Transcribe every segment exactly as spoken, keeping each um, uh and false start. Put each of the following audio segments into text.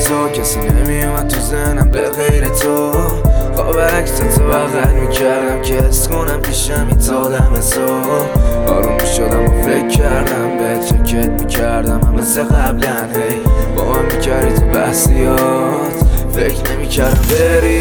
تو کسی نمیومد تو ذهنم به غیر تو. خواب عکس تو بغل میکردم که حس کنم پیشم ایتادم تو. آروم میشدم و فکر کردم به چکت میکردم هم مثل قبلا. هی با من میکردی تو بحثیات، فکر نمیکردم بری.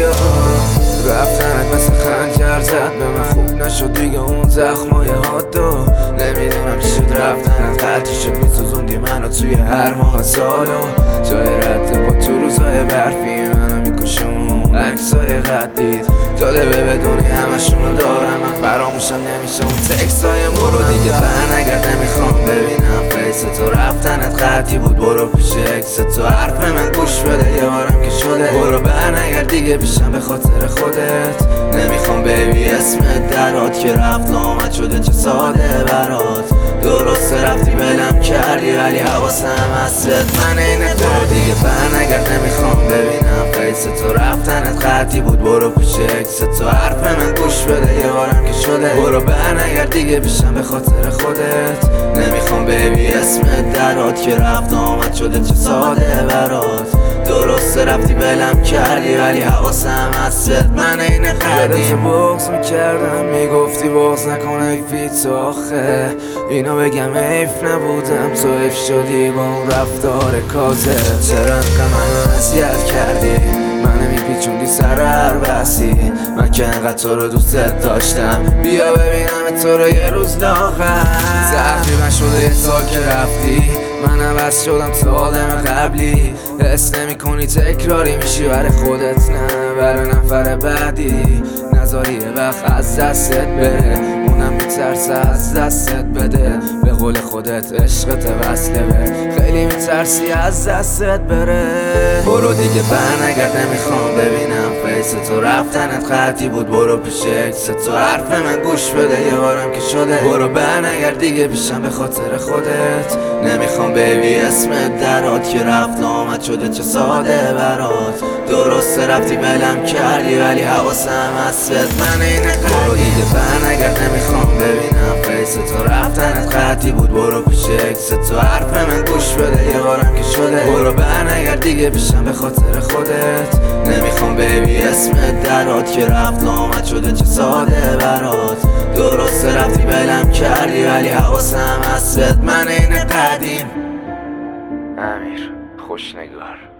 رفتنت مثل خنجر زد به من، خوب نشد دیگه اون زخمای حادو. نمیدونم چی شد رفتنت، قطعی شد میسوزوندی منو توی هر ماه سالو. جای رد با تو روزای برفی منو میکشون عکسای قدید. جالبه بدونی همشونو دارم، من فراموشم نمیشه اون تکسای مرو. دیگه بر نگرد نمیخوام ببینم فیس تو، رفتنت قطعی بود برو پیش اکس تو. حرف من گوش بده یه بارم که شده، برو بر نگرد دیگه پیشم به خاطر خودت. نمیخوام ببی اسمت درات که رفت آمد شده چه ساده برات. درسته رفتی بلم کردی ولی حواسم هست من اینه تو. دیگه بر نگرد نمیخوام ببینم فیس تو، رفتنت قطعی بود برو پیش اکس تو. حرف من گوش بده یه بارم که شده، برو بر نگرد دیگه پیشم به خاطر خودت. نمیخوام ببی اسمت درات که رفت آمد شده چه ساده برات. درسته رفتی بلم کردی ولی حواسم هست من اینه قدیم. بغض میکردم میگفتی بغض نکن حیفی تو آخه. اینو بگم حیف نبودم تو حیف شدی با اون رفتار کازه. چرا انقدر منو اذیت کردی، منو میپیچوندی سر هر بحثی. من که انقدر تو رو دوست داشتم، بیا ببینم تو رو یه روز لاغر. تقریبا شده یه سال که رفتی، من عوض شدم تا آدم قبلی. حس نمی کنی تکراری میشی برای خودت، نه برای نفر بعدی. نذاری یه وقت از دستت بره، اونم میترسه از دستت بده. به قول خودت عشقت وصله به، خیلی میترسی از دستت بره. برو دیگه بر نگرد نمیخوام ببینم فیس تو، رفتنت قطعی بود برو پیش اکس تو. حرف من گوش بده یه بارم که شده، برو بر نگرد دیگه پیشم به خاطر خودت. نمیخوام ببی اسمت درات که رفت آمد شده چه ساده برات. درسته رفتی بلم کردی ولی حواسم هست من اینه قدیم. برو دیگه بر نگرد نمیخوام ببینم فیس تو، رفتنت قطعی بود برو پیش اکس تو. حرف من گوش بده یه بارم که شده، برو بر نگرد دیگه پیشم به خاطر خودت. نمیخوام ببی اسمت درات که رفت آمد شده چه ساده برات. درسته رفتی بلم کردی ولی حواسم هست من اینه قدیم. امیر خوشنگار.